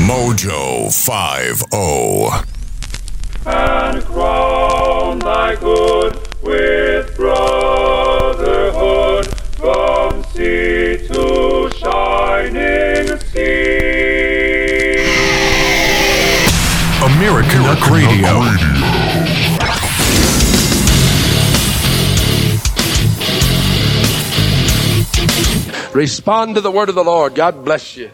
Mojo 50. And crown thy good with brotherhood from sea to shining sea. American Rock Radio. Respond to the word of the Lord. God bless you.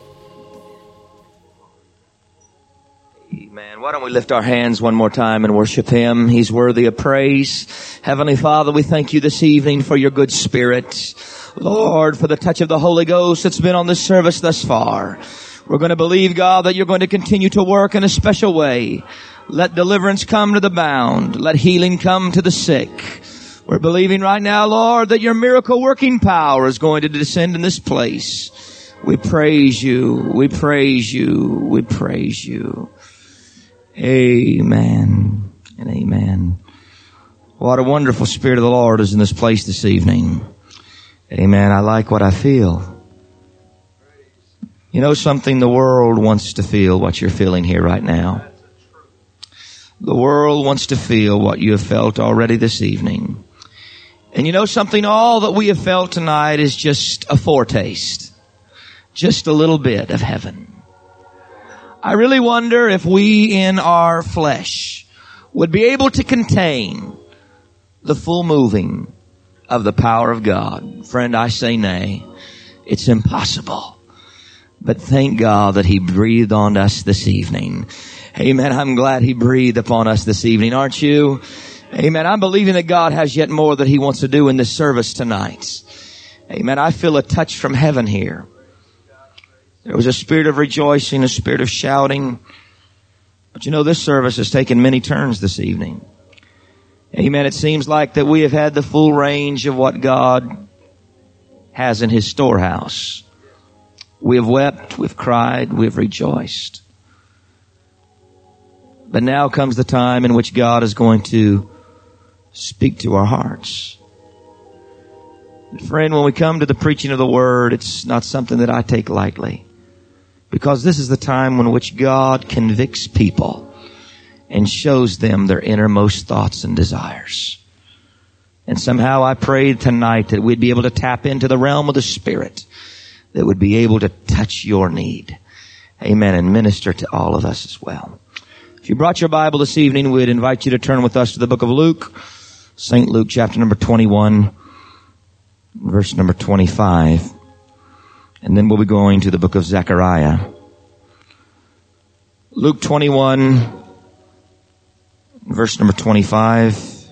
Amen. Why don't we lift our hands one more time and worship Him? He's worthy of praise. Heavenly Father, we thank you this evening for your good spirit. Lord, for the touch of the Holy Ghost that's been on this service thus far. We're going to believe, God, that you're going to continue to work in a special way. Let deliverance come to the bound. Let healing come to the sick. We're believing right now, Lord, that your miracle working power is going to descend in this place. We praise you. We praise you. We praise you. Amen and amen. What a wonderful Spirit of the Lord is in this place this evening. Amen. I like what I feel. You know something? The world wants to feel what you're feeling here right now. The world wants to feel what you have felt already this evening. And you know something? All that we have felt tonight is just a foretaste. Just a little bit of heaven. I really wonder if we in our flesh would be able to contain the full moving of the power of God. Friend, I say nay. It's impossible. But thank God that He breathed on us this evening. Amen. I'm glad He breathed upon us this evening, aren't you? Amen. I'm believing that God has yet more that He wants to do in this service tonight. Amen. I feel a touch from heaven here. There was a spirit of rejoicing, a spirit of shouting. But you know, this service has taken many turns this evening. Amen. It seems like that we have had the full range of what God has in His storehouse. We have wept, we've cried, we've rejoiced. But now comes the time in which God is going to speak to our hearts. Friend, when we come to the preaching of the Word, it's not something that I take lightly. Because this is the time in which God convicts people and shows them their innermost thoughts and desires. And somehow I pray tonight that we'd be able to tap into the realm of the Spirit that would be able to touch your need. Amen. And minister to all of us as well. If you brought your Bible this evening, we'd invite you to turn with us to the book of Luke. St. Luke chapter number 21, verse number 25. And then we'll be going to the book of Zechariah. Luke 21, verse number 25.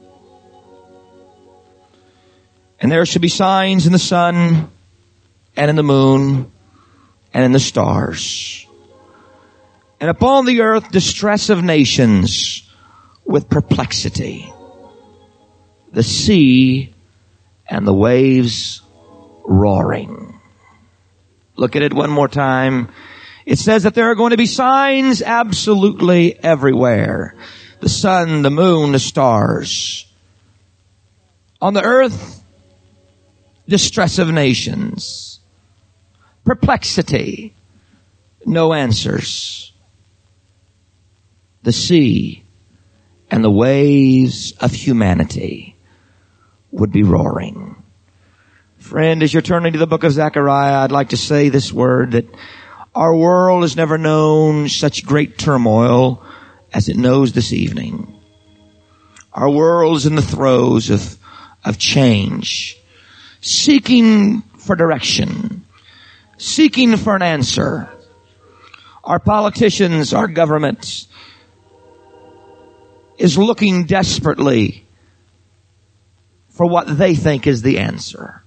And there shall be signs in the sun and in the moon and in the stars. And upon the earth distress of nations with perplexity. The sea and the waves roaring. Look at it one more time. It says that there are going to be signs absolutely everywhere. The sun, the moon, the stars. On the earth, distress of nations. Perplexity. No answers. The sea and the waves of humanity would be roaring. Friend, as you're turning to the book of Zechariah, I'd like to say this word, that our world has never known such great turmoil as it knows this evening. Our world is in the throes of change, seeking for direction, seeking for an answer. Our politicians, our government is looking desperately for what they think is the answer.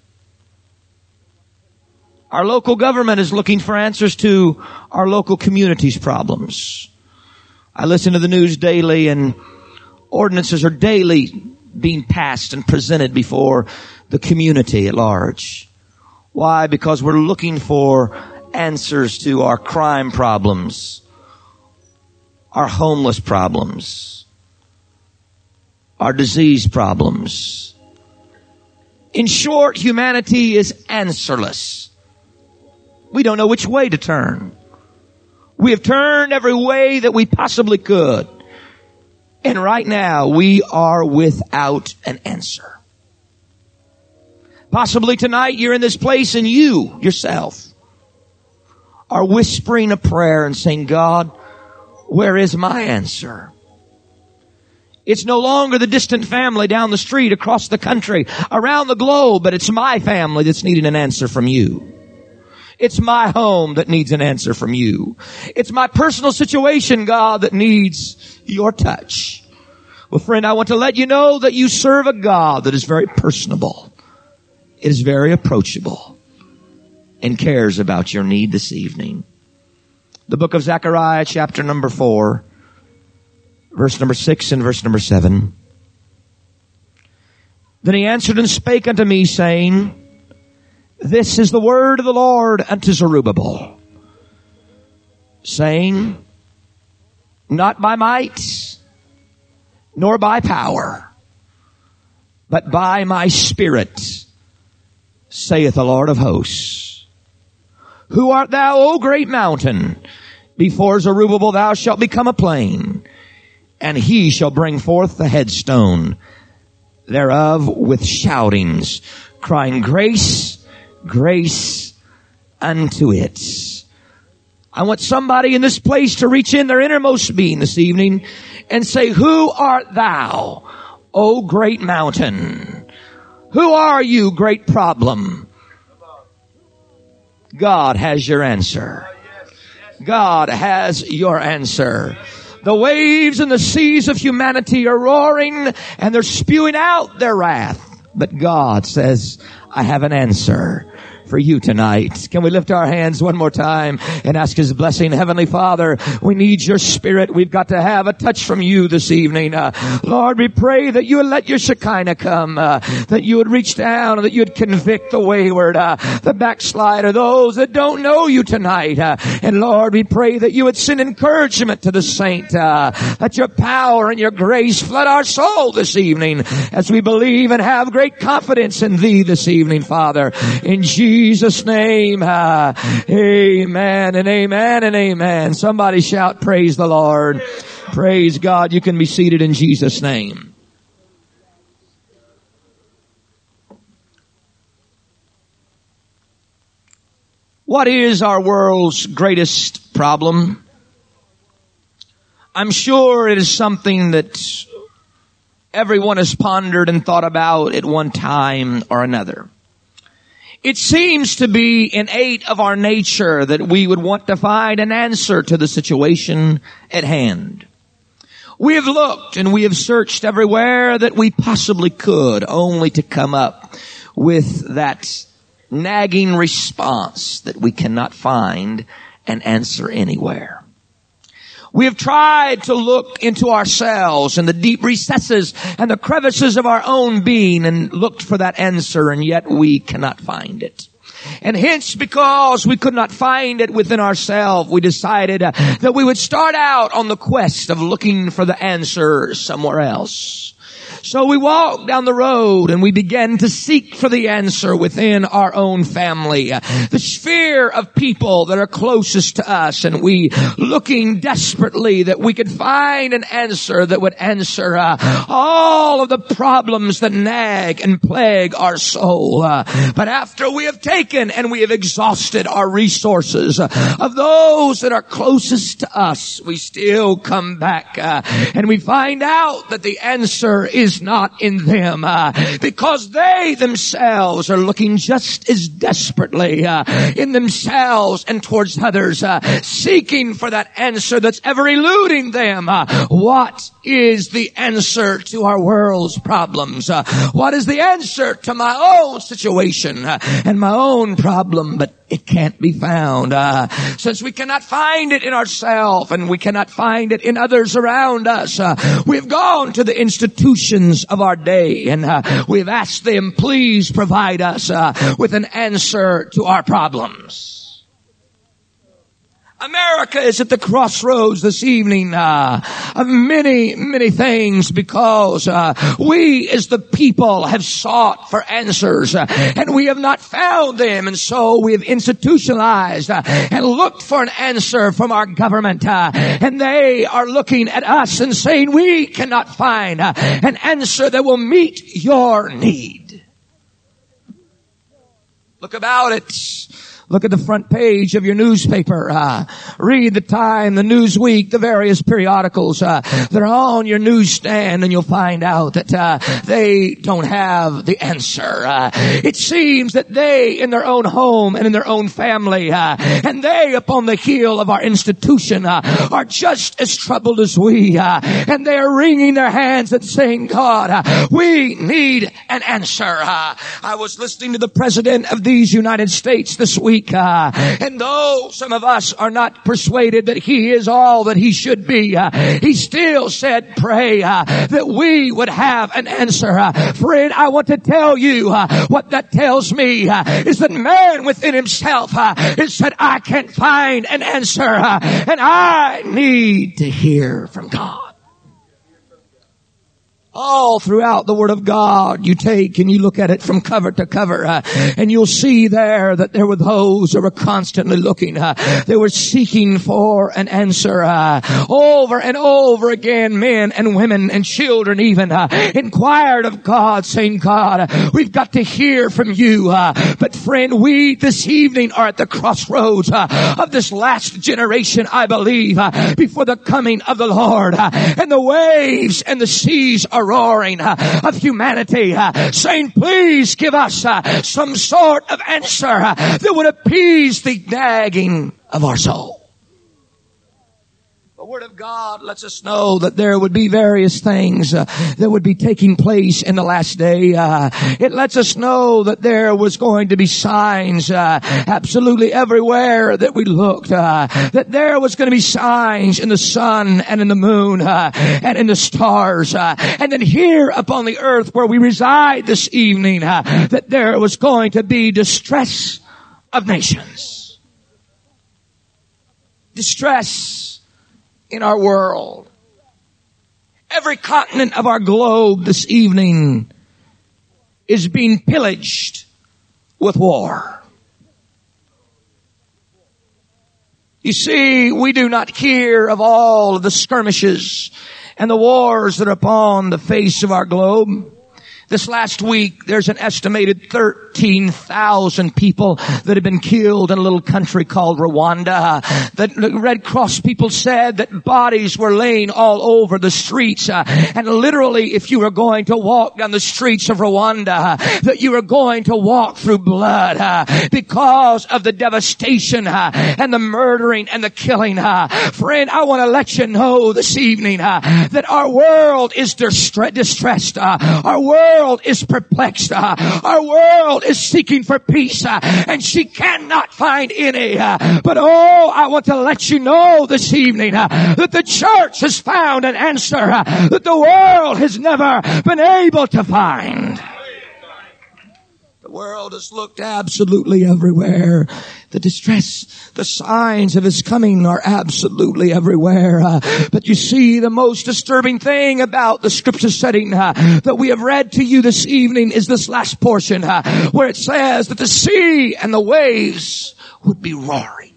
Our local government is looking for answers to our local community's problems. I listen to the news daily, and ordinances are daily being passed and presented before the community at large. Why? Because we're looking for answers to our crime problems, our homeless problems, our disease problems. In short, humanity is answerless. We don't know which way to turn. We have turned every way that we possibly could. And right now, we are without an answer. Possibly tonight, you're in this place and you, yourself, are whispering a prayer and saying, God, where is my answer? It's no longer the distant family down the street, across the country, around the globe, but it's my family that's needing an answer from you. It's my home that needs an answer from you. It's my personal situation, God, that needs your touch. Well, friend, I want to let you know that you serve a God that is very personable, is very approachable, and cares about your need this evening. The book of Zechariah, chapter number 4, verse number 6 and verse number 7. Then he answered and spake unto me, saying, This is the word of the Lord unto Zerubbabel, saying, Not by might, nor by power, but by my Spirit, saith the Lord of hosts. Who art thou, O great mountain? Before Zerubbabel thou shalt become a plain, and he shall bring forth the headstone thereof with shoutings, crying, Grace, grace unto it. I want somebody in this place to reach in their innermost being this evening and say, Who art thou, O great mountain? Who are you, great problem? God has your answer. God has your answer. The waves and the seas of humanity are roaring and they're spewing out their wrath. But God says, I have an answer for you tonight. Can we lift our hands one more time and ask His blessing? Heavenly Father, we need your Spirit. We've got to have a touch from you this evening. Lord, we pray that you would let your Shekinah come, that you would reach down and that you would convict the wayward, the backslider, those that don't know you tonight. And Lord, we pray that you would send encouragement to the saint, that your power and your grace flood our soul this evening as we believe and have great confidence in thee this evening, Father. In Jesus' name, amen and amen and amen. Somebody shout, praise the Lord. Praise God. You can be seated in Jesus' name. What is our world's greatest problem? I'm sure it is something that everyone has pondered and thought about at one time or another. It seems to be innate of our nature that we would want to find an answer to the situation at hand. We have looked and we have searched everywhere that we possibly could, only to come up with that nagging response that we cannot find an answer anywhere. We have tried to look into ourselves and the deep recesses and the crevices of our own being and looked for that answer, and yet we cannot find it. And hence, because we could not find it within ourselves, we decided that we would start out on the quest of looking for the answer somewhere else. So we walked down the road and we began to seek for the answer within our own family, the sphere of people that are closest to us, and we looking desperately that we could find an answer that would answer all of the problems that nag and plague our soul. But after we have taken and we have exhausted our resources of those that are closest to us, we still come back and we find out that the answer is not in them, because they themselves are looking just as desperately in themselves and towards others, seeking for that answer that's ever eluding them. What is the answer to our world's problems? What is the answer to my own situation and my own problem? But it can't be found. Since we cannot find it in ourselves and we cannot find it in others around us, we've gone to the institutions of our day and we've asked them, please provide us with an answer to our problems. America is at the crossroads this evening of many, many things because we as the people have sought for answers and we have not found them, and so we have institutionalized and looked for an answer from our government, and they are looking at us and saying we cannot find an answer that will meet your need. Look about it. Look at the front page of your newspaper. Read the Time, the Newsweek, the various periodicals that are on your newsstand, and you'll find out that they don't have the answer. It seems that they, in their own home and in their own family, and they upon the heel of our institution, are just as troubled as we. And they are wringing their hands and saying, God, we need an answer. I was listening to the President of these United States this week. And though some of us are not persuaded that he is all that he should be, he still said, pray that we would have an answer. Friend, I want to tell you what that tells me is that man within himself has said, I can't find an answer, and I need to hear from God. All throughout the Word of God, you take and you look at it from cover to cover, and you'll see there that there were those that were constantly looking. They were seeking for an answer. Over and over again, men and women and children even inquired of God, saying, God, we've got to hear from you. But friend, we this evening are at the crossroads of this last generation, I believe, before the coming of the Lord. And the waves and the seas are roaring of humanity, saying, please give us some sort of answer that would appease the nagging of our soul. The Word of God lets us know that there would be various things that would be taking place in the last day. It lets us know that there was going to be signs absolutely everywhere that we looked. That there was going to be signs in the sun and in the moon and in the stars. And then here upon the earth where we reside this evening, that there was going to be distress of nations. Distress in our world. Every continent of our globe this evening is being pillaged with war. You see, we do not hear of all of the skirmishes and the wars that are upon the face of our globe. This last week, there's an estimated 13,000 people that have been killed in a little country called Rwanda. The Red Cross people said that bodies were laying all over the streets. And literally, if you were going to walk down the streets of Rwanda, that you were going to walk through blood because of the devastation and the murdering and the killing. Friend, I want to let you know this evening that our world is distressed. Our world is perplexed. Our world is seeking for peace, and she cannot find any. But I want to let you know this evening that the church has found an answer that the world has never been able to find. The world has looked absolutely everywhere. The distress, the signs of His coming are absolutely everywhere. But you see, the most disturbing thing about the scripture setting that we have read to you this evening is this last portion where it says that the sea and the waves would be roaring.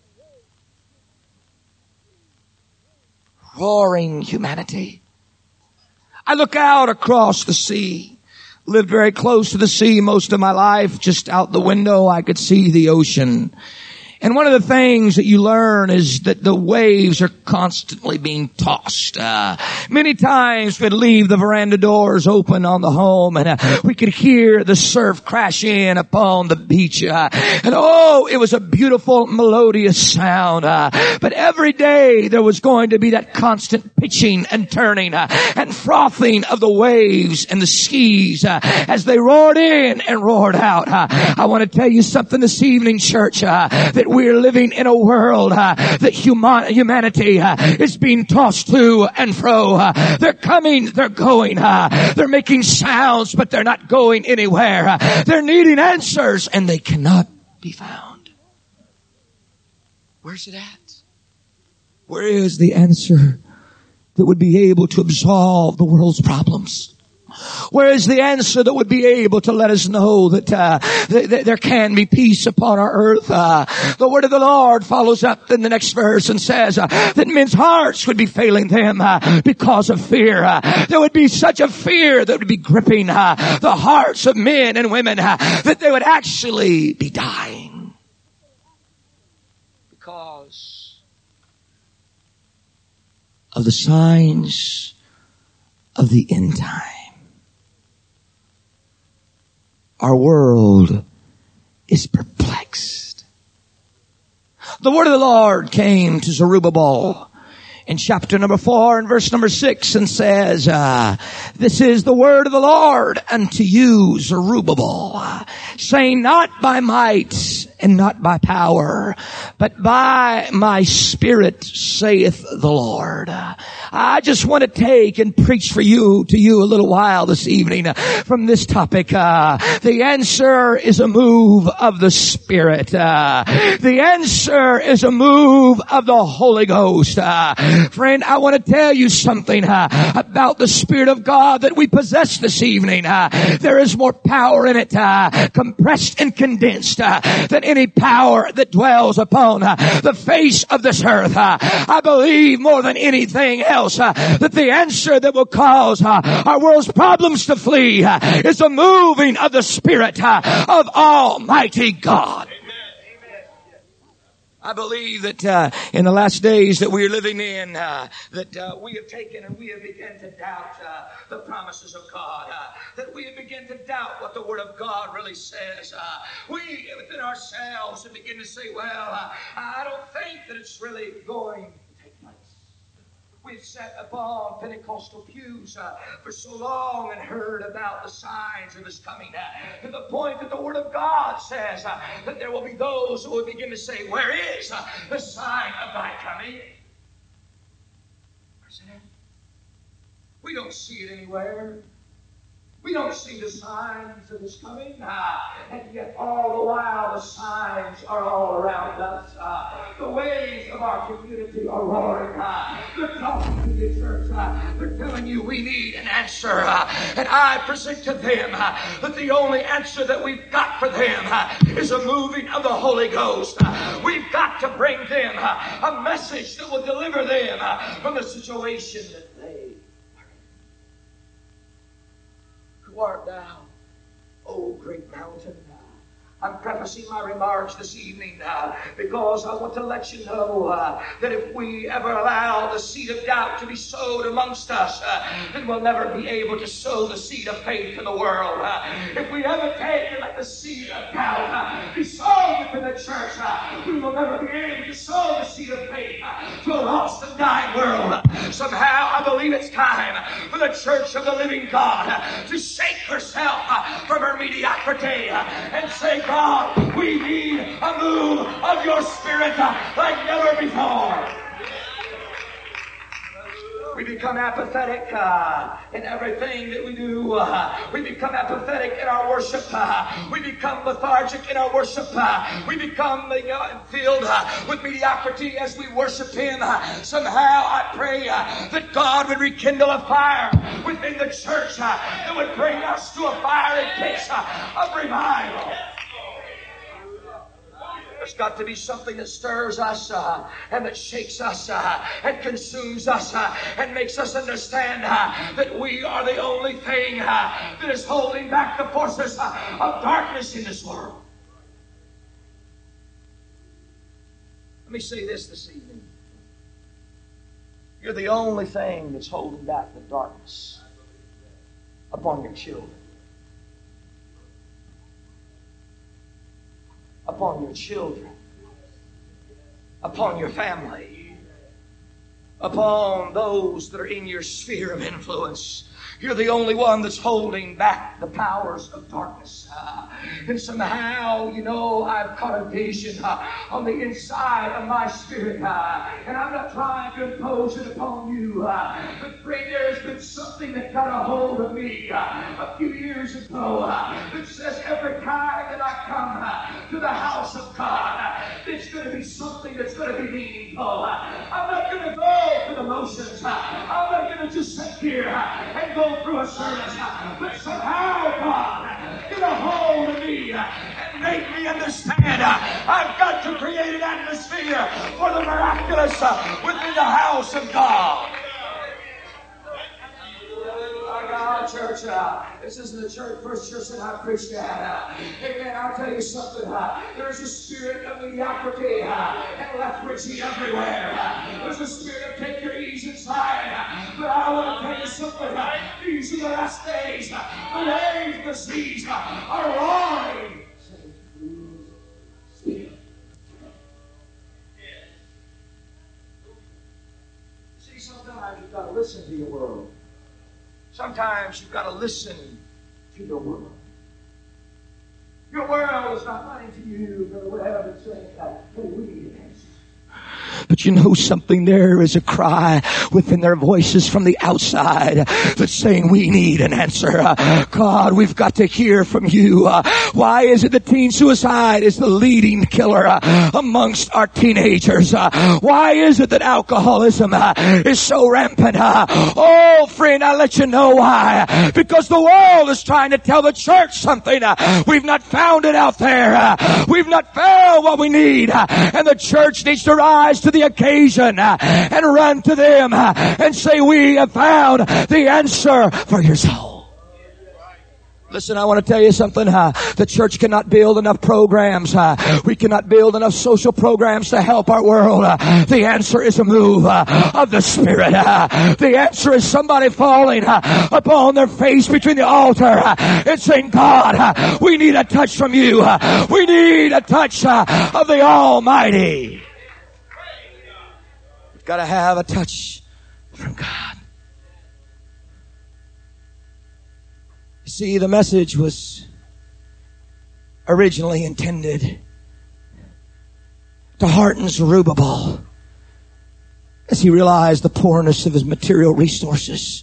Roaring humanity. I look out across the sea. Lived very close to the sea most of my life. Just out the window, I could see the ocean. And one of the things that you learn is that the waves are constantly being tossed. Many times we'd leave the veranda doors open on the home, and we could hear the surf crash in upon the beach. And it was a beautiful melodious sound. But every day there was going to be that constant pitching and turning and frothing of the waves and the seas as they roared in and roared out. I want to tell you something this evening, church, that we're living in a world that humanity is being tossed to and fro. They're coming, they're going. They're making sounds, but they're not going anywhere. They're needing answers, and they cannot be found. Where's it at? Where is the answer that would be able to absolve the world's problems? Where is the answer that would be able to let us know that there can be peace upon our earth? The word of the Lord follows up in the next verse and says that men's hearts would be failing them because of fear. There would be such a fear that would be gripping the hearts of men and women that they would actually be dying because of the signs of the end time. Our world is perplexed. The word of the Lord came to Zerubbabel in chapter number 4 and verse number 6 and says, this is the word of the Lord unto you, Zerubbabel, saying, not by might and not by power, but by my Spirit, saith the Lord. I just want to take and preach to you a little while this evening from this topic. The answer is a move of the Spirit. The answer is a move of the Holy Ghost. Friend, I want to tell you something about the Spirit of God that we possess this evening. There is more power in it, compressed and condensed, than any power that dwells upon the face of this earth. I believe more than anything else that the answer that will cause our world's problems to flee is the moving of the Spirit of Almighty God. I believe that in the last days that we're living in, that we have taken and we have begun to doubt the promises of God, that we have begun to doubt what the Word of God really says. We within ourselves have begun to say, well, I don't think that it's really going to take place. We've sat upon Pentecostal pews for so long and heard about the signs of His coming to the point that the Word of God says that there will be those who will begin to say, where is the sign of Thy coming? Where's it at? We don't see it anywhere. We don't see the signs of His coming, and yet all the while the signs are all around us. The waves of our community are roaring. They're talking to the church. They're telling you we need an answer. And I present to them that the only answer that we've got for them is a moving of the Holy Ghost. We've got to bring them a message that will deliver them from the situation that they Who art thou, O great mountain? I'm prefacing my remarks this evening because I want to let you know that if we ever allow the seed of doubt to be sowed amongst us, then we'll never be able to sow the seed of faith in the world. If we ever take and let the seed of doubt be sown within the church, we will never be able to sow the seed of faith to a lost and dying world. Somehow I believe it's time for the church of the living God to shake herself from her mediocrity and say, God, we need a move of your Spirit like never before. We become apathetic in everything that we do. We become apathetic in our worship. We become lethargic in our worship. We become filled with mediocrity as we worship Him. Somehow I pray that God would rekindle a fire within the church that would bring us to a fiery pitch of revival. There's got to be something that stirs us and that shakes us and consumes us and makes us understand that we are the only thing that is holding back the forces of darkness in this world. Let me say this evening. You're the only thing that's holding back the darkness upon your children. Upon your children, upon your family, upon those that are in your sphere of influence. You're the only one that's holding back the powers of darkness. And somehow, I've caught a vision on the inside of my spirit. And I'm not trying to impose it upon you. But friend, there's been something that got a hold of me a few years ago that says every time that I come to the house of God, It's going to be something that's going to be meaningful. I'm not going to go through the motions. I'm not going to just sit here and go through a service. But somehow, God, get a hold of me and make me understand I've got to create an atmosphere for the miraculous within the house of God. God, church, this isn't the church, first church that I preached at. Amen. I'll tell you something. There's a spirit of mediocrity and lethargy everywhere. There's a spirit of take your ease inside. But I want to tell you something. These are the last days. The waves, the seas are roaring. See, sometimes you've got to listen to your world. Sometimes you've got to listen to your world. Your world is not running to you, Brother Webb, and saying, hey, we need an answer. But you know something, there is a cry within their voices from the outside that's saying we need an answer. God, we've got to hear from you. Why is it that teen suicide is the leading killer amongst our teenagers? Why is it that alcoholism is so rampant? Oh, friend, I'll let you know why. Because the world is trying to tell the church something. We've not found it out there. We've not found what we need. And the church needs to rise to the occasion and run to them and say, we have found the answer for your soul. Listen, I want to tell you something. The church cannot build enough programs. We cannot build enough social programs to help our world. The answer is a move of the Spirit. The answer is somebody falling upon their face between the altar and saying, God, we need a touch from you. We need a touch of the Almighty. We've got to have a touch from God. See, the message was originally intended to hearten Zerubbabel as he realized the poorness of his material resources.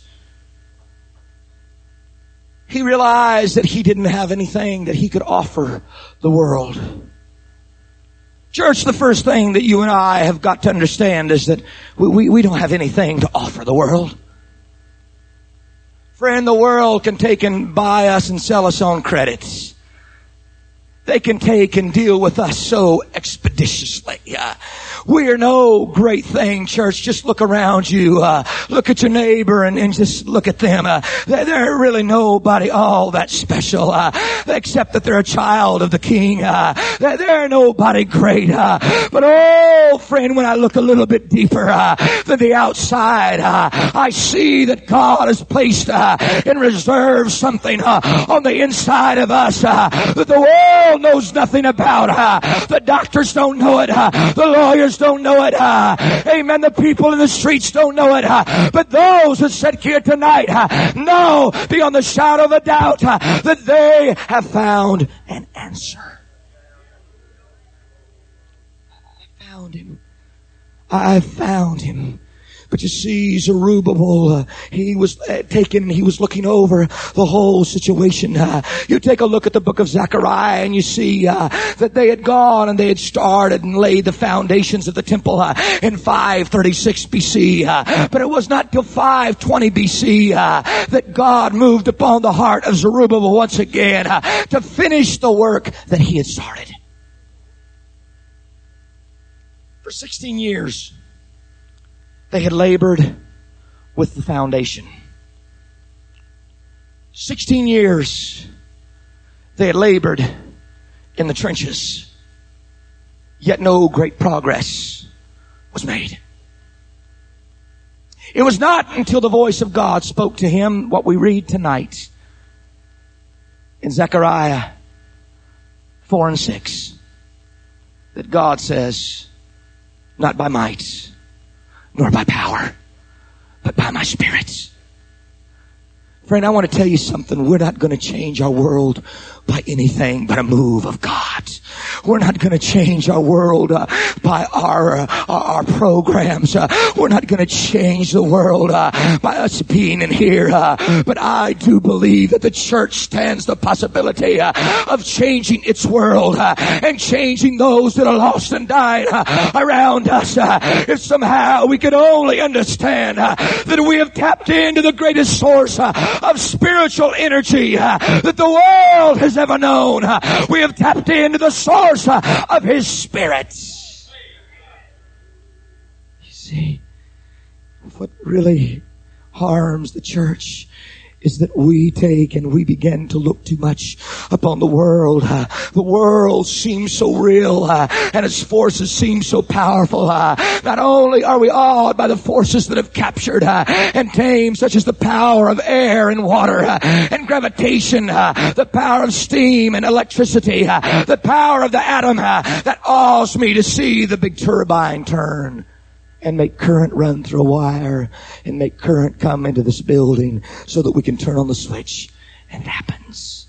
He realized that he didn't have anything that he could offer the world. Church, the first thing that you and I have got to understand is that we don't have anything to offer the world. Friend, the world can take and buy us and sell us on credits. They can take and deal with us so expeditiously. We are no great thing, church. Just look around you. Look at your neighbor and just look at them. They're really nobody all that special, except that they're a child of the King. They're nobody great. But oh, friend, when I look a little bit deeper than the outside, I see that God has placed and reserved something on the inside of us that the world knows nothing about. The doctors don't know it. The lawyers don't know it. Amen. The people in the streets don't know it. But those that sit here tonight know beyond the shadow of a doubt that they have found an answer. I found him. I found him. But you see, Zerubbabel, he was taken, he was looking over the whole situation. You take a look at the book of Zechariah and you see that they had gone and they had started and laid the foundations of the temple in 536 BC. But it was not till 520 BC that God moved upon the heart of Zerubbabel once again to finish the work that he had started. For 16 years, they had labored with the foundation. 16 years they had labored in the trenches, yet no great progress was made. It was not until the voice of God spoke to him, what we read tonight in Zechariah 4 and 6, that God says, not by might, nor by power, but by my Spirit. Friend, I want to tell you something. We're not going to change our world by anything but a move of God. God. We're not going to change our world by our programs. We're not going to change the world by us being in here. But I do believe that the church stands the possibility of changing its world and changing those that are lost and dying around us. If somehow we could only understand that we have tapped into the greatest source of spiritual energy that the world has ever known. We have tapped into the source of His Spirit. You see, what really harms the church is that we take and we begin to look too much upon the world. The world seems so real, and its forces seem so powerful. Not only are we awed by the forces that have captured and tamed, such as the power of air and water and gravitation, the power of steam and electricity, the power of the atom, that awes me to see the big turbine turn and make current run through a wire and make current come into this building so that we can turn on the switch, and it happens.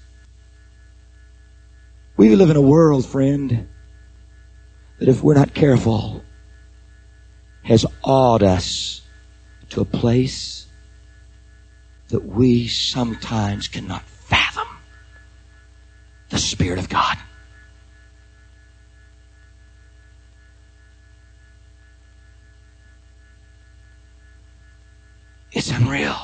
We live in a world, friend, that if we're not careful, has awed us to a place that we sometimes cannot fathom the Spirit of God. It's unreal.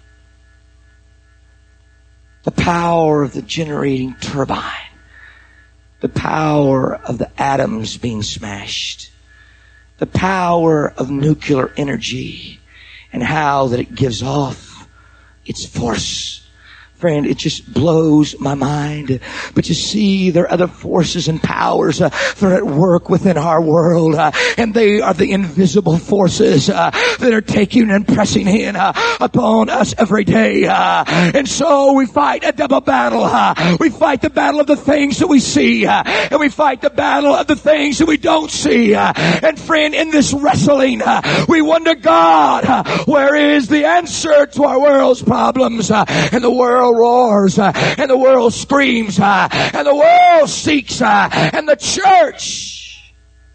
The power of the generating turbine. The power of the atoms being smashed. The power of nuclear energy and how that it gives off its force. Friend, it just blows my mind. But you see, there are other forces and powers that are at work within our world. And they are the invisible forces that are taking and pressing in upon us every day. And so we fight a double battle. We fight the battle of the things that we see. And we fight the battle of the things that we don't see. And friend, in this wrestling, we wonder, God, where is the answer to our world's problems? And the world roars, and the world screams, and the world seeks, and the church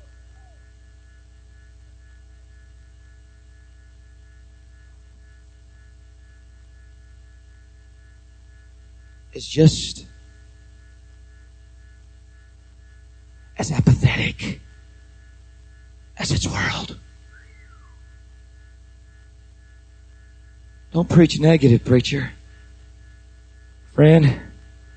is just as apathetic as its world. Don't preach negative, preacher. Friend,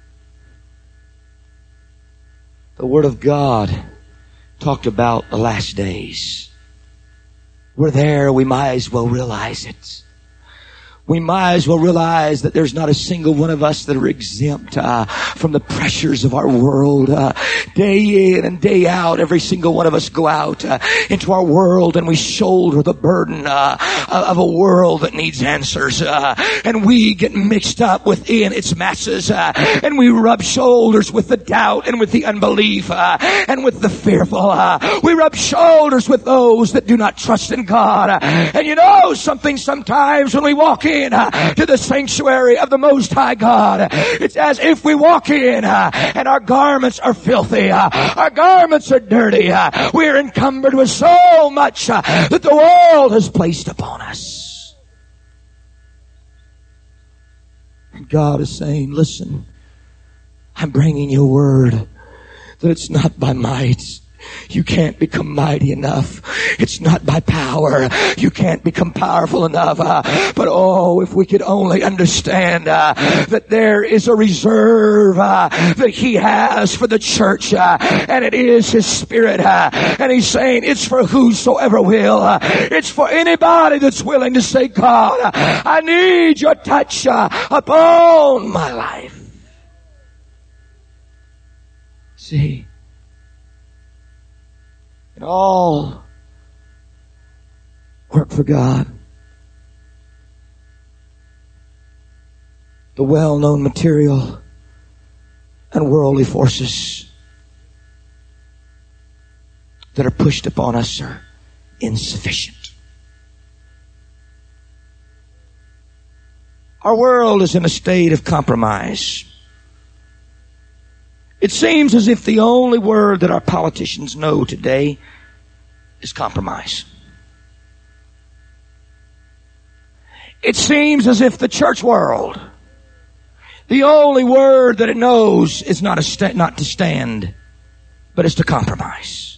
the Word of God talked about the last days. We're there, we might as well realize it. We might as well realize that there's not a single one of us that are exempt from the pressures of our world. Day in and day out, every single one of us go out into our world and we shoulder the burden of a world that needs answers. And we get mixed up within its masses. And we rub shoulders with the doubt and with the unbelief and with the fearful. We rub shoulders with those that do not trust in God. And you know something, sometimes when we walk in to the sanctuary of the Most High God, it's as if we walk in and our garments are filthy, our garments are dirty, we're encumbered with so much that the world has placed upon us. And God is saying, listen, I'm bringing you a word that it's not by might. You can't become mighty enough. It's not by power. You can't become powerful enough. But oh, if we could only understand that there is a reserve that He has for the church, and it is His Spirit. And He's saying it's for whosoever will. It's for anybody that's willing to say, God, I need your touch upon my life. See, all work for God. The well-known material and worldly forces that are pushed upon us are insufficient. Our world is in a state of compromise. It seems as if the only word that our politicians know today is compromise. It seems as if the church world, the only word that it knows is not to stand, but is to compromise.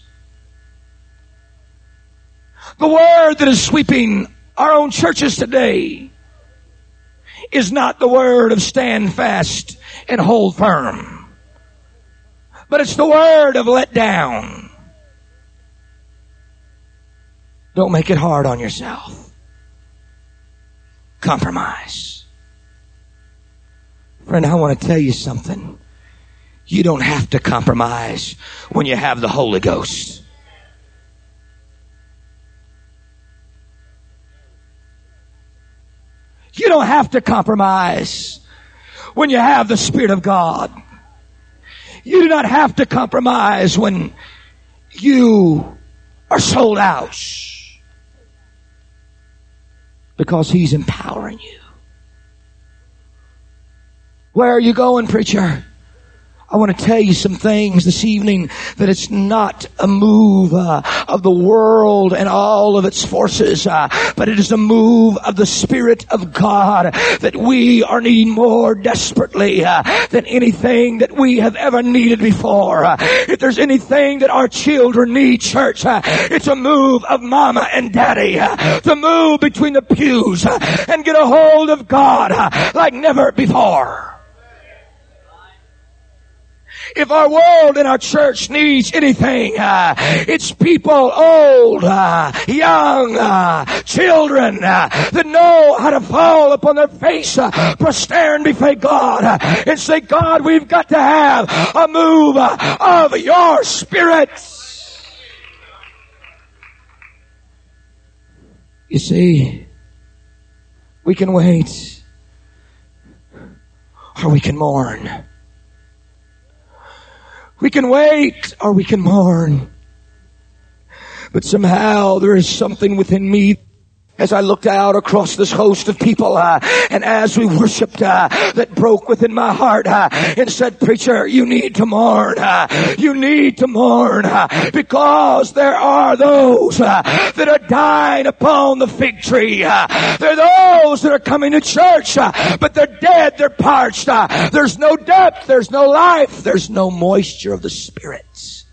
The word that is sweeping our own churches today is not the word of stand fast and hold firm, but it's the word of let down. Don't make it hard on yourself. Compromise. Friend, I want to tell you something. You don't have to compromise when you have the Holy Ghost. You don't have to compromise when you have the Spirit of God. You do not have to compromise when you are sold out, because He's empowering you. Where are you going, preacher? I want to tell you some things this evening, that it's not a move of the world and all of its forces, but it is a move of the Spirit of God that we are needing more desperately than anything that we have ever needed before. If there's anything that our children need, church, it's a move of mama and daddy to move between the pews and get a hold of God like never before. If our world and our church needs anything, it's people old, young, children that know how to fall upon their face, prostrate before God and say, God, we've got to have a move of your Spirit. You see, we can wait or we can mourn. We can wait or we can mourn. But somehow there is something within me as I looked out across this host of people and as we worshiped that broke within my heart and said, preacher, you need to mourn. You need to mourn because there are those that are dying upon the fig tree. There are those that are coming to church, but they're dead, they're parched. There's no depth, there's no life, there's no moisture of the Spirit.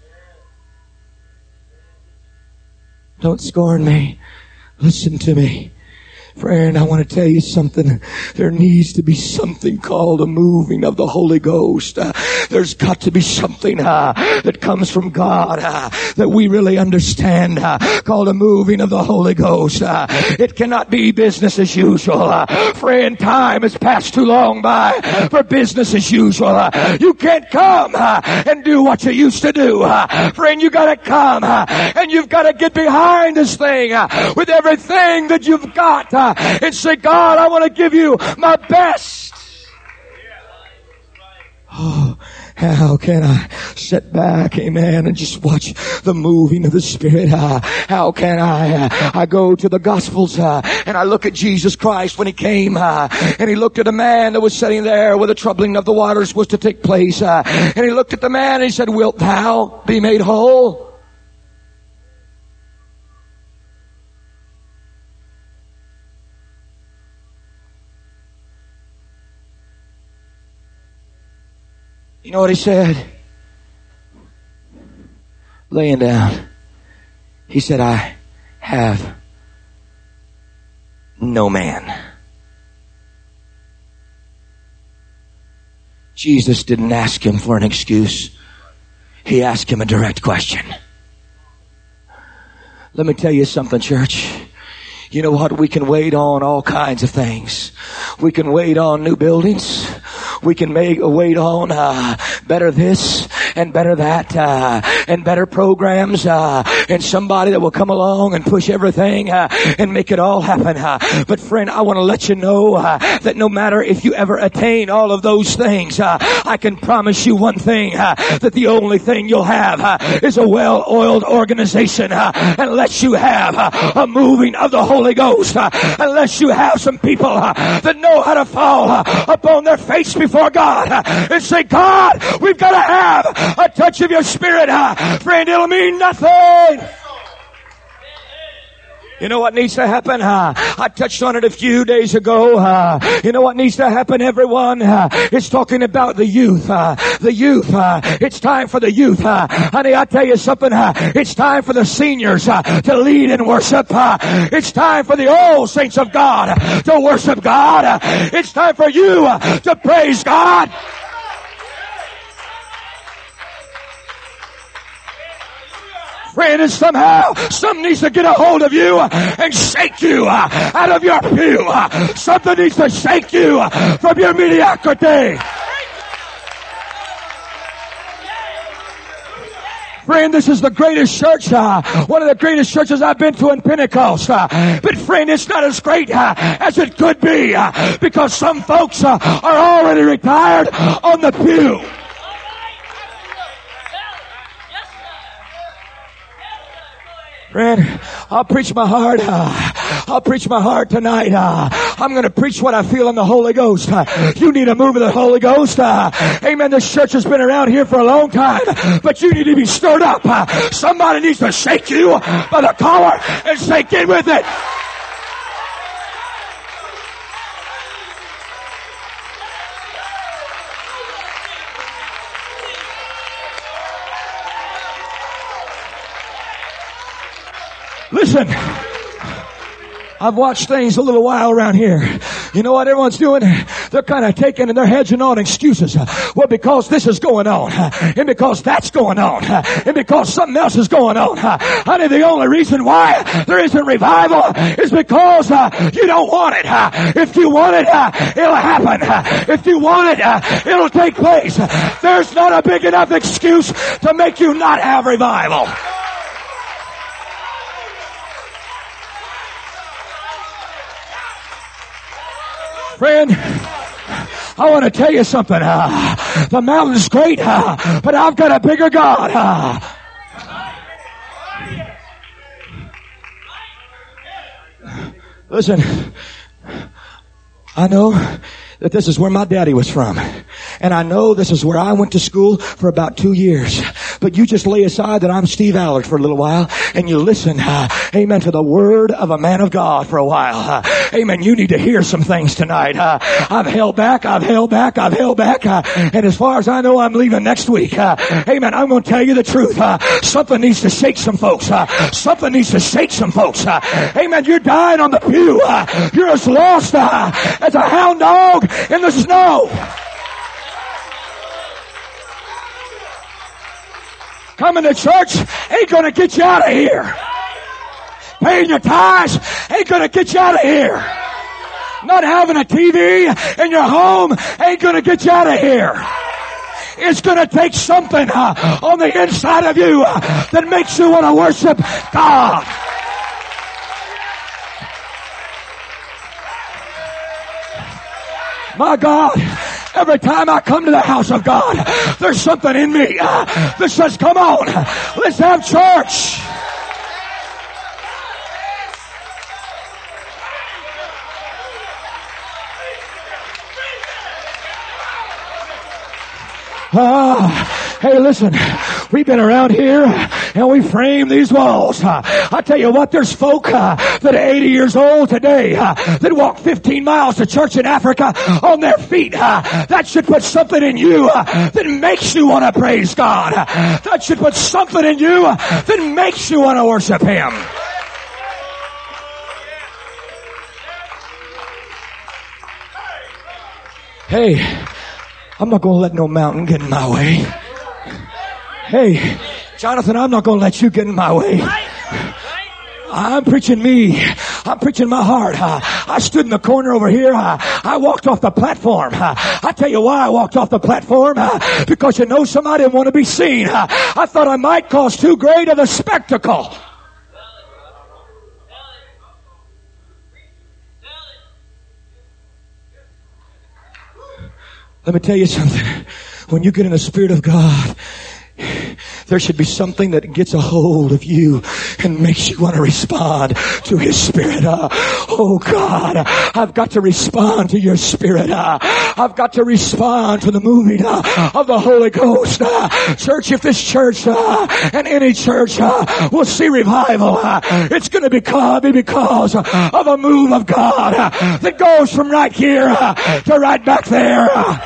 Don't scorn me. Listen to me. Friend, I want to tell you something. There needs to be something called a moving of the Holy Ghost. There's got to be something that comes from God that we really understand called a moving of the Holy Ghost. It cannot be business as usual. Friend, time has passed too long by for business as usual. You can't come and do what you used to do. Friend, you got to come and you've got to get behind this thing with everything that you've got. And say, God, I want to give you my best. Oh, how can I sit back, amen, and just watch the moving of the Spirit? How can I go to the Gospels and I look at Jesus Christ when He came and He looked at a man that was sitting there where the troubling of the waters was to take place. And He looked at the man and He said, wilt thou be made whole? You know what He said? Laying down. He said, I have no man. Jesus didn't ask him for an excuse. He asked him a direct question. Let me tell you something, church. You know what? We can wait on all kinds of things. We can wait on new buildings. We can wait on better this and better that, and better programs, and somebody that will come along and push everything, and make it all happen. But friend, I want to let you know, that no matter if you ever attain all of those things, I can promise you one thing, that the only thing you'll have, is a well-oiled organization, unless you have a moving of the Holy Ghost, unless you have some people that know how to fall upon their face before God and say, God, we've got to have a touch of your Spirit. Friend, it'll mean nothing. You know what needs to happen? I touched on it a few days ago. You know what needs to happen, everyone? It's talking about the youth. The youth. It's time for the youth. Honey, I tell you something. It's time for the seniors to lead in worship. It's time for the old saints of God to worship God. It's time for you to praise God. Friend, and somehow, something needs to get a hold of you and shake you out of your pew. Something needs to shake you from your mediocrity. Friend, this is the greatest church, one of the greatest churches I've been to in Pentecost. But friend, it's not as great as it could be because some folks are already retired on the pew. Friend, I'll preach my heart. I'll preach my heart tonight. I'm going to preach what I feel in the Holy Ghost. You need a move of the Holy Ghost. Amen. This church has been around here for a long time, but you need to be stirred up. Somebody needs to shake you by the collar and say, get with it. Listen, I've watched things a little while around here. You know what everyone's doing? They're kind of taking and they're hedging on excuses. Well, because this is going on, and because that's going on, and because something else is going on. Honey, the only reason why there isn't revival is because you don't want it. If you want it, it'll happen. If you want it, it'll take place. There's not a big enough excuse to make you not have revival. Friend, I want to tell you something. The mountain's great, but I've got a bigger God. Listen, I know that this is where my daddy was from. And I know this is where I went to school for about 2 years. But you just lay aside that I'm Steve Allard for a little while and you listen, amen, to the word of a man of God for a while. Amen. You need to hear some things tonight. I've held back. And as far as I know, I'm leaving next week. Amen. I'm going to tell you the truth. Something needs to shake some folks. Something needs to shake some folks. Amen. You're dying on the pew. You're as lost as a hound dog in the snow. Coming to church ain't going to get you out of here. Paying your tithes ain't going to get you out of here. Not having a TV in your home ain't going to get you out of here. It's going to take something on the inside of you that makes you want to worship God. My God, every time I come to the house of God, there's something in me that says, come on, let's have church. Hey, listen, we've been around here and we framed these walls. I tell you what, there's folk that are 80 years old today that walk 15 miles to church in Africa on their feet. That should put something in you that makes you want to praise God. That should put something in you that makes you want to worship Him. Hey, I'm not going to let no mountain get in my way. Hey, Jonathan, I'm not going to let you get in my way. I'm preaching me. I'm preaching my heart. I stood in the corner over here. I walked off the platform. I tell you why I walked off the platform. Because you know something, I didn't want to be seen. I thought I might cause too great of a spectacle. Let me tell you something. When you get in the Spirit of God, there should be something that gets a hold of you and makes you want to respond to His Spirit. Oh God, I've got to respond to your Spirit. I've got to respond to the moving of the Holy Ghost. Church, if this church and any church will see revival, it's going to be because of a move of God that goes from right here to right back there.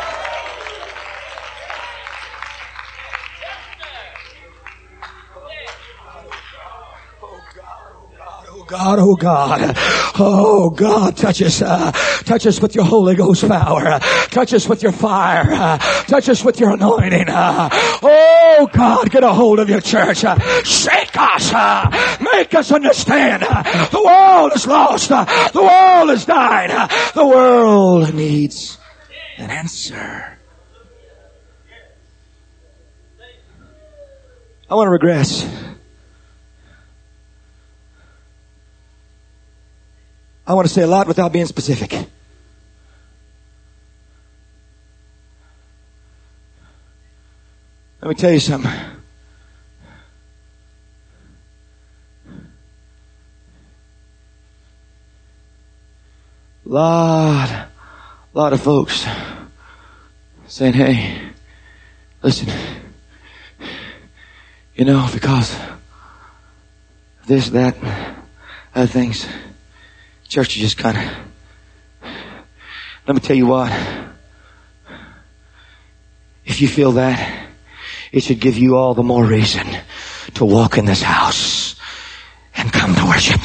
God, oh God, oh God, touch us with your Holy Ghost power, touch us with your fire, touch us with your anointing. Oh God, get a hold of your church, shake us, make us understand. The world is lost, the world is dying, the world needs an answer. I want to regress. I want to say a lot without being specific. Let me tell you something. Lot of folks saying, hey, listen, you know, because this, that, other things, church is just kind of, let me tell you what, if you feel that, it should give you all the more reason to walk in this house and come to worship.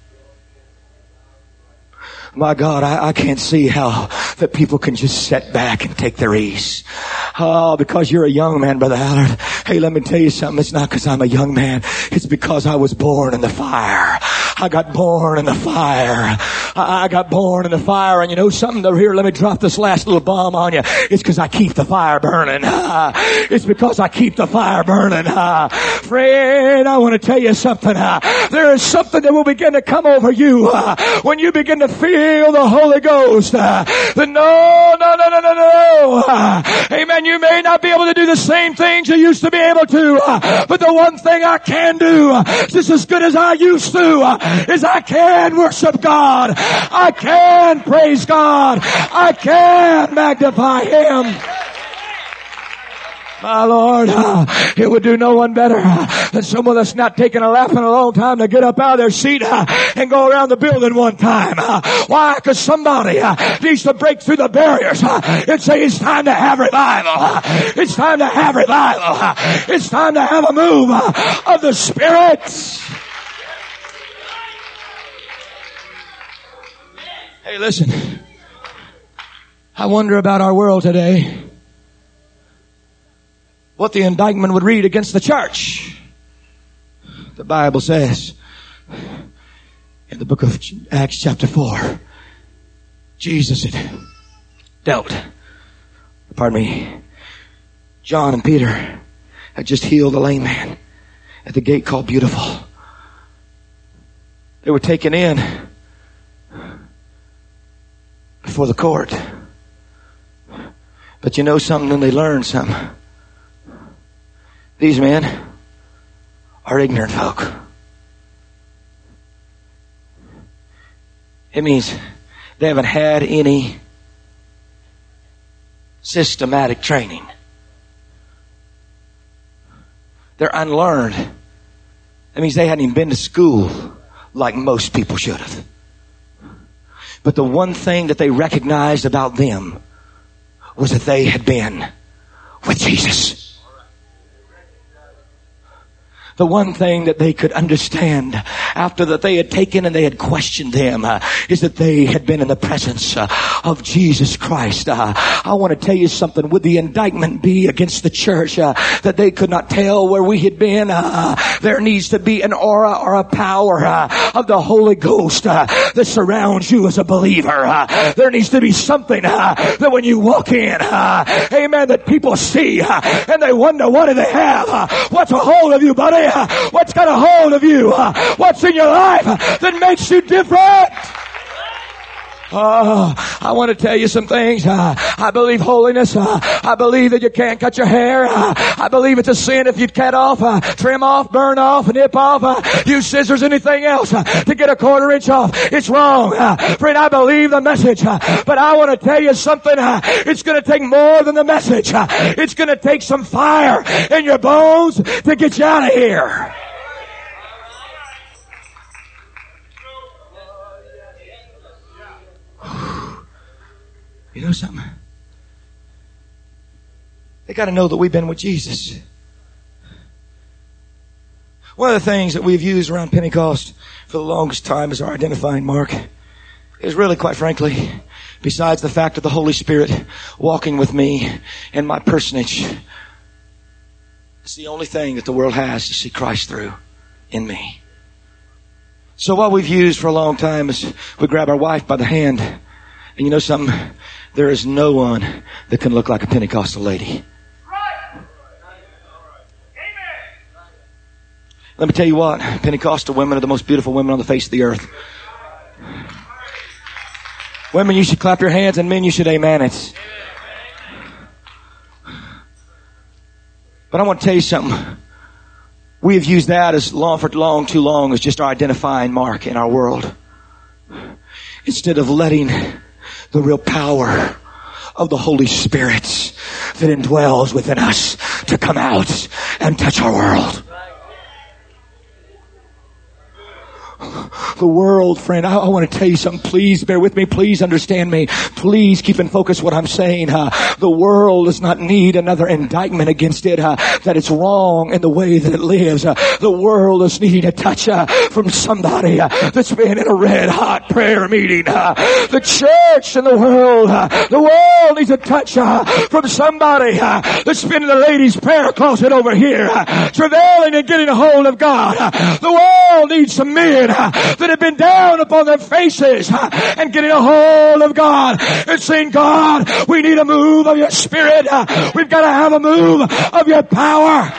My God, I can't see how that people can just sit back and take their ease. Oh, because you're a young man, Brother Allard. Hey, let me tell you something. It's not because I'm a young man. It's because I was born in the fire. I got born in the fire. I got born in the fire. And you know something? Here, let me drop this last little bomb on you. It's because I keep the fire burning. It's because I keep the fire burning. Friend, I want to tell you something. There is something that will begin to come over you when you begin to feel the Holy Ghost. No. Amen. You may not be able to do the same things you used to be able to, but the one thing I can do, just as good as I used to, is I can worship God. I can praise God. I can magnify Him. My Lord, it would do no one better than someone that's not taken a lap in a long time to get up out of their seat and go around the building one time. Why? Because somebody needs to break through the barriers and say it's time to have revival. It's time to have revival. It's time to have a move of the Spirit. Hey, listen. I wonder about our world today. What the indictment would read against the church. The Bible says in the book of Acts chapter 4, Jesus had John and Peter had just healed a lame man at the gate called Beautiful. They were taken in before the court. But you know something, and they learned something. These men are ignorant folk. It means they haven't had any systematic training. They're unlearned. That means they hadn't even been to school like most people should have. But the one thing that they recognized about them was that they had been with Jesus. The one thing that they could understand after that they had taken and they had questioned them, is that they had been in the presence of Jesus Christ. I want to tell you something. Would the indictment be against the church that they could not tell where we had been? There needs to be an aura or a power of the Holy Ghost that surrounds you as a believer. There needs to be something that when you walk in, amen, that people see and they wonder, what do they have? What's a hold of you, buddy? What's got a hold of you? What's in your life that makes you different? I want to tell you some things. I believe holiness. I believe that you can't cut your hair. I believe it's a sin if you cut off, trim off, burn off, nip off, use scissors, anything else to get a 1/4 inch off. It's wrong. Friend, I believe the message. But I want to tell you something. It's going to take more than the message. It's going to take some fire in your bones to get you out of here. You know something? They got to know that we've been with Jesus. One of the things that we've used around Pentecost for the longest time as our identifying mark is really, quite frankly, besides the fact of the Holy Spirit walking with me and my personage, it's the only thing that the world has to see Christ through in me. So what we've used for a long time is we grab our wife by the hand, and you know something? There is no one that can look like a Pentecostal lady. Let me tell you what, Pentecostal women are the most beautiful women on the face of the earth. Women, you should clap your hands, and men, you should amen it. But I want to tell you something. We have used that as too long as just our identifying mark in our world, instead of letting the real power of the Holy Spirit that indwells within us to come out and touch our world. The world, friend, I want to tell you something. Please bear with me. Please understand me. Please keep in focus what I'm saying. The world does not need another indictment against it that it's wrong in the way that it lives. The world is needing a touch from somebody that's been in a red hot prayer meeting. The church and the world needs a touch from somebody that's been in the ladies' prayer closet over here, travailing and getting a hold of God. The world needs some men that have been down upon their faces and getting a hold of God and saying, God, we need a move of your Spirit. We've got to have a move of your power.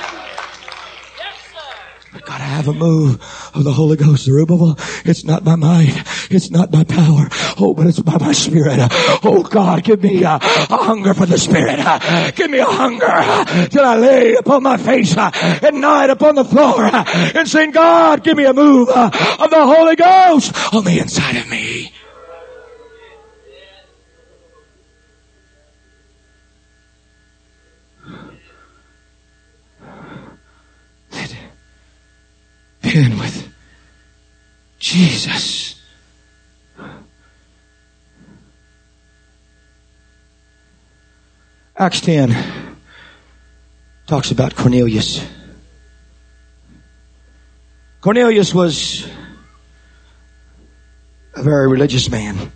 We've got to have a move of the Holy Ghost. Zerubbabel, it's not by might, it's not by power, but it's by my Spirit. Oh God, give me a hunger for the Spirit. Give me a hunger till I lay upon my face at night upon the floor and saying, God, give me a move of the Holy Ghost on the inside of me. Been with Jesus. Acts 10 talks about Cornelius. Cornelius was a very religious man.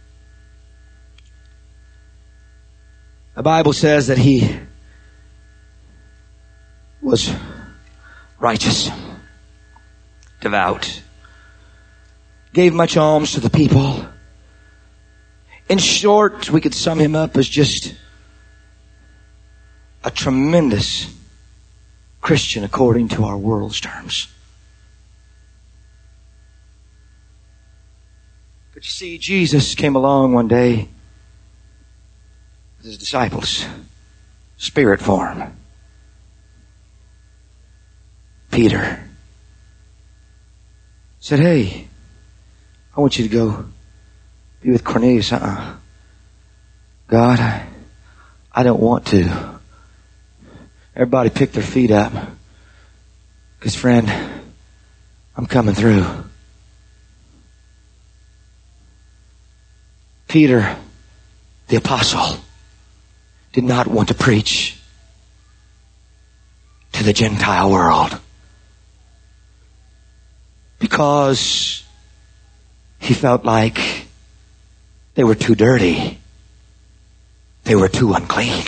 The Bible says that he was righteous, devout, gave much alms to the people. In short, we could sum him up as just a tremendous Christian according to our world's terms. But you see, Jesus came along one day with his disciples, spirit form. Peter said, hey, I want you to go be with Cornelius. God, I don't want to. Everybody pick their feet up. Because, friend, I'm coming through. Peter, the apostle, did not want to preach to the Gentile world. because he felt like they were too dirty. They were too unclean.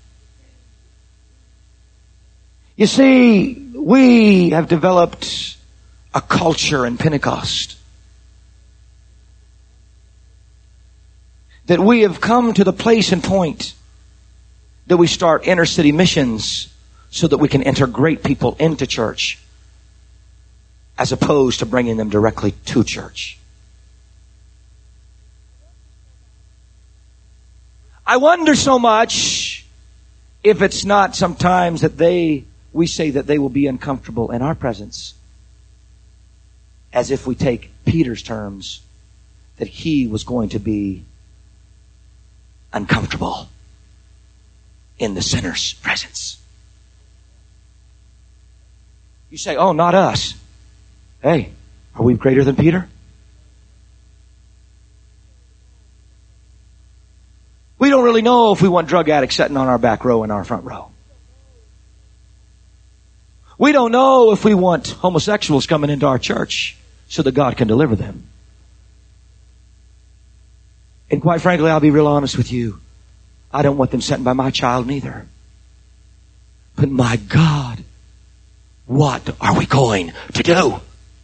You see, we have developed a culture in Pentecost that we have come to the place and point that we start inner city missions so that we can integrate people into church as opposed to bringing them directly to church. I wonder so much if it's not sometimes that we say that they will be uncomfortable in our presence, as if we take Peter's terms, that he was going to be uncomfortable in the sinner's presence. You say, oh, not us. Hey, are we greater than Peter? We don't really know if we want drug addicts sitting on our back row and our front row. We don't know if we want homosexuals coming into our church so that God can deliver them. And quite frankly, I'll be real honest with you. I don't want them sitting by my child neither. But my God, what are we going to do?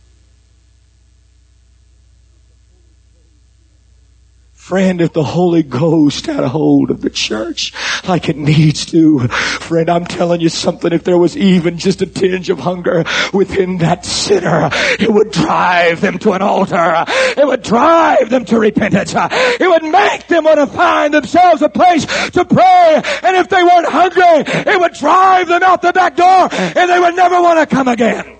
Friend, if the Holy Ghost had a hold of the church like it needs to, friend, I'm telling you something, if there was even just a tinge of hunger within that sinner, it would drive them to an altar. It would drive them to repentance. It would make them want to find themselves a place to pray. And if they weren't hungry, it would drive them out the back door and they would never want to come again.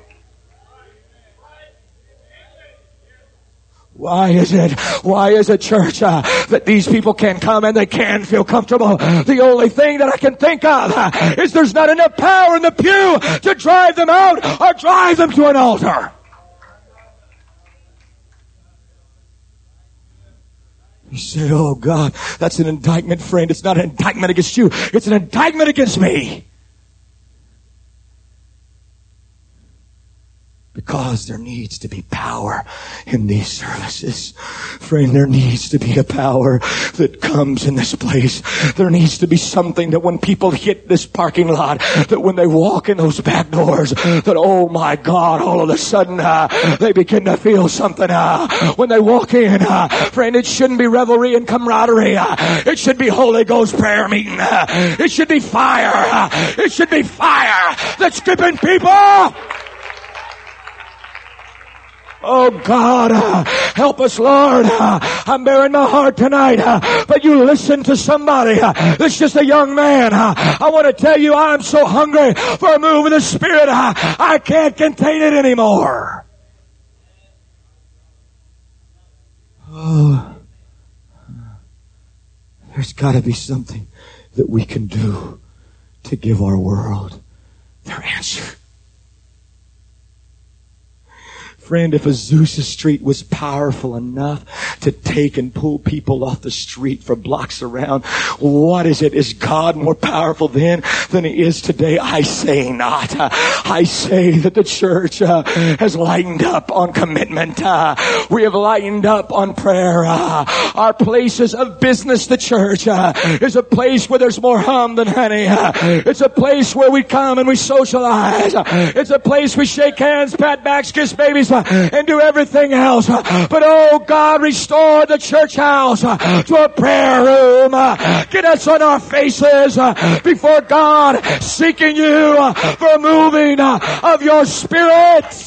Why is it, church, that these people can come and they can feel comfortable? The only thing that I can think of is there's not enough power in the pew to drive them out or drive them to an altar. You say, oh God, that's an indictment, friend. It's not an indictment against you. It's an indictment against me. Because there needs to be power in these services. Friend, there needs to be a power that comes in this place. There needs to be something that when people hit this parking lot, that when they walk in those back doors, that, oh my God, all of a sudden, they begin to feel something. When they walk in, friend, it shouldn't be revelry and camaraderie. It should be Holy Ghost prayer meeting. It should be fire. It should be fire that's gripping people. Oh God, help us, Lord. I'm bearing my heart tonight, but you listen to somebody that's just a young man. I want to tell you, I'm so hungry for a move of the Spirit. I can't contain it anymore. Oh, there's got to be something that we can do to give our world their answer. Friend, if Azusa Street was powerful enough to take and pull people off the street for blocks around, what is it? Is God more powerful then than He is today? I say not. I say that the church has lightened up on commitment. We have lightened up on prayer. Our places of business, the church, is a place where there's more hum than honey. It's a place where we come and we socialize. It's a place we shake hands, pat backs, kiss babies, and do everything else. But oh God, restore the church house to a prayer room. Get us on our faces before God, seeking you for a moving of your Spirit.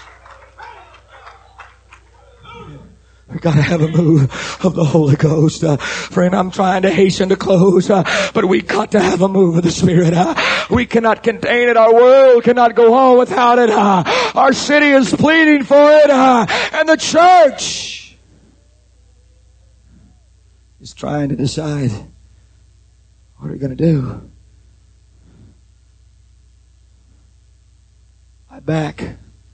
We gotta have a move of the Holy Ghost. Friend, I'm trying to hasten to close, but we got to have a move of the Spirit. We cannot contain it. Our world cannot go on without it. Our city is pleading for it, and the church is trying to decide, what are we gonna do? I back.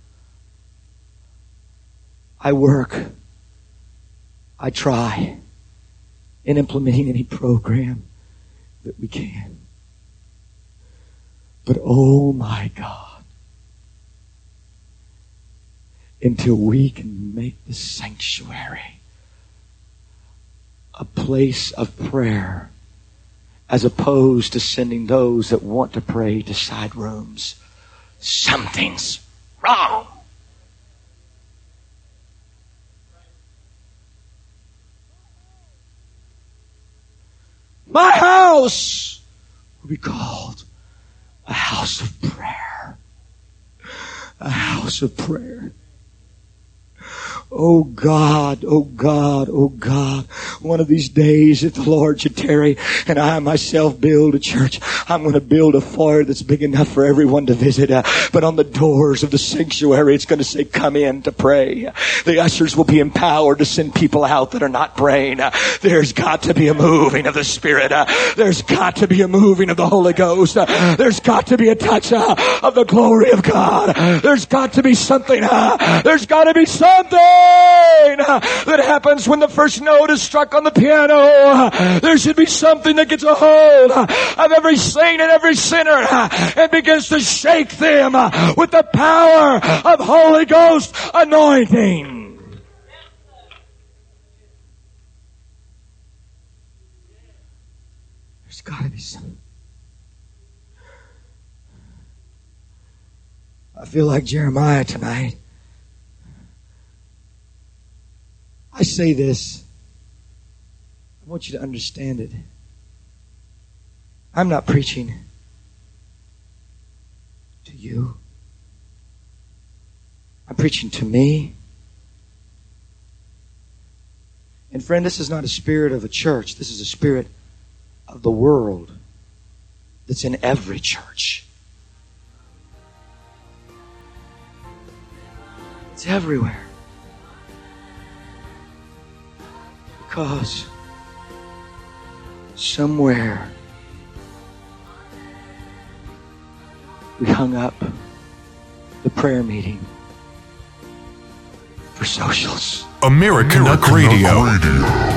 I work. I try in implementing any program that we can. But oh my God, until we can make the sanctuary a place of prayer, as opposed to sending those that want to pray to side rooms. Something's wrong. My house will be called a house of prayer. A house of prayer. Oh God, oh God, oh God. One of these days, if the Lord should tarry and I myself build a church, I'm going to build a foyer that's big enough for everyone to visit. But on the doors of the sanctuary, it's going to say, come in to pray. The ushers will be empowered to send people out that are not praying. There's got to be a moving of the Spirit. There's got to be a moving of the Holy Ghost. There's got to be a touch of the glory of God. There's got to be something. There's got to be something that happens when the first note is struck on the piano. There should be something that gets a hold of every saint and every sinner and begins to shake them with the power of Holy Ghost anointing. There's got to be something. I feel like Jeremiah tonight. I say this. I want you to understand it. I'm not preaching to you. I'm preaching to me. And friend, this is not a spirit of a church. This is a spirit of the world that's in every church. It's everywhere. Because somewhere we hung up the prayer meeting for socials. American Rock Radio.